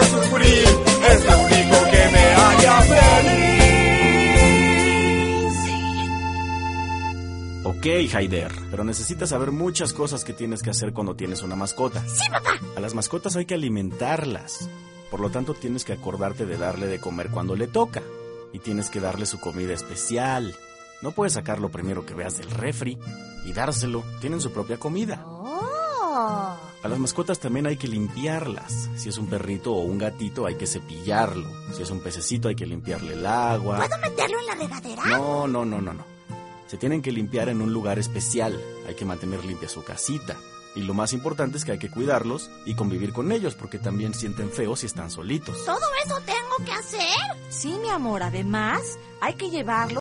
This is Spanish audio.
sufrir, es lo único que me haría feliz. Ok, Haider, pero necesitas saber muchas cosas que tienes que hacer cuando tienes una mascota. Sí, papá. A las mascotas hay que alimentarlas. Por lo tanto, tienes que acordarte de darle de comer cuando le toca. Y tienes que darle su comida especial. No puedes sacar lo primero que veas del refri y dárselo. Tienen su propia comida. Oh. A las mascotas también hay que limpiarlas. Si es un perrito o un gatito, hay que cepillarlo. Si es un pececito, hay que limpiarle el agua. ¿Puedo meterlo en la regadera? No. Se tienen que limpiar en un lugar especial. Hay que mantener limpia su casita. Y lo más importante es que hay que cuidarlos y convivir con ellos, porque también sienten feo si están solitos. ¿Todo eso tengo que hacer? Sí, mi amor, además hay que llevarlo